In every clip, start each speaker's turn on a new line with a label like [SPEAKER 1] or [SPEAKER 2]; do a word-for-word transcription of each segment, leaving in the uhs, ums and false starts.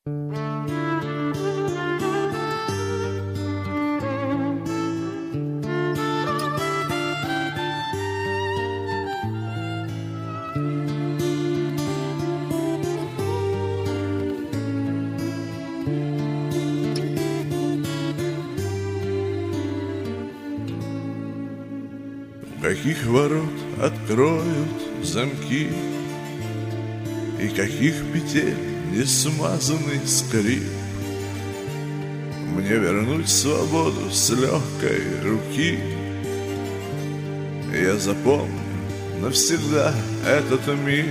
[SPEAKER 1] Каких ворот откроют замки, и каких петель несмазанный скрип, мне вернуть свободу с легкой руки. Я запомню навсегда этот миг.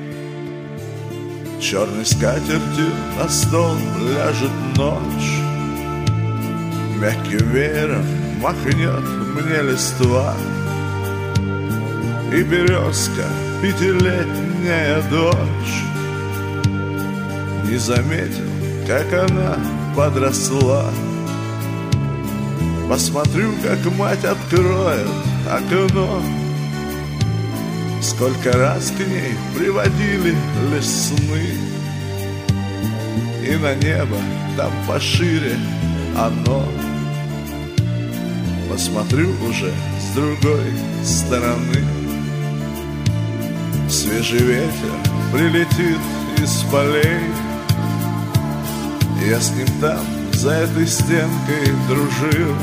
[SPEAKER 1] Черной скатертью на стол ляжет ночь, мягким веером махнет мне листва, и березка, пятилетняя дочь, не заметил, как она подросла. Посмотрю, как мать откроет окно, сколько раз к ней приводили сны, и на небо там пошире оно. Посмотрю уже с другой стороны. Свежий ветер прилетит из полей, я с ним там, за этой стенкой дружил.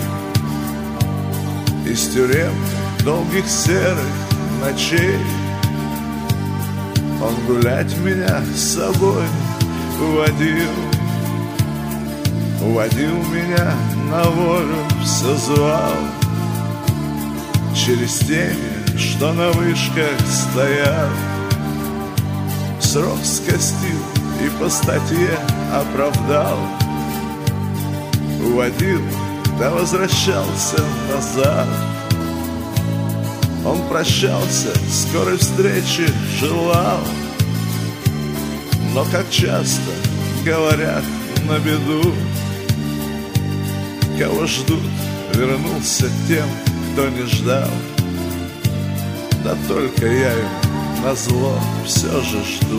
[SPEAKER 1] Из тюрем долгих серых ночей он гулять меня с собой уводил. Уводил меня на волю, все звал через тени, что на вышках стоят. Срок скостил и по статье оправдал. Уводил, да возвращался назад. Он прощался, скорой встречи желал, но, как часто говорят на беду, кого ждут, вернулся тем, кто не ждал. Да только я ему назло все же жду.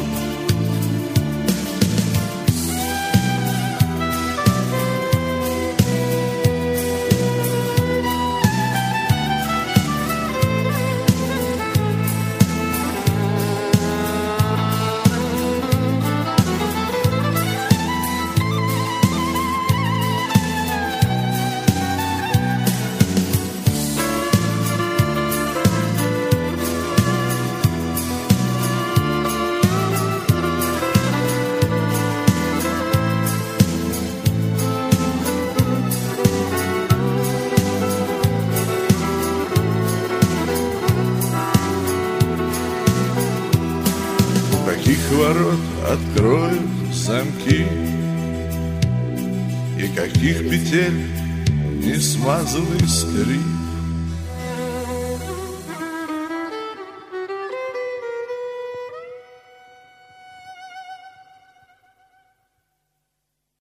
[SPEAKER 1] Каких ворот откроют замки, и каких петель не смазанный скрип,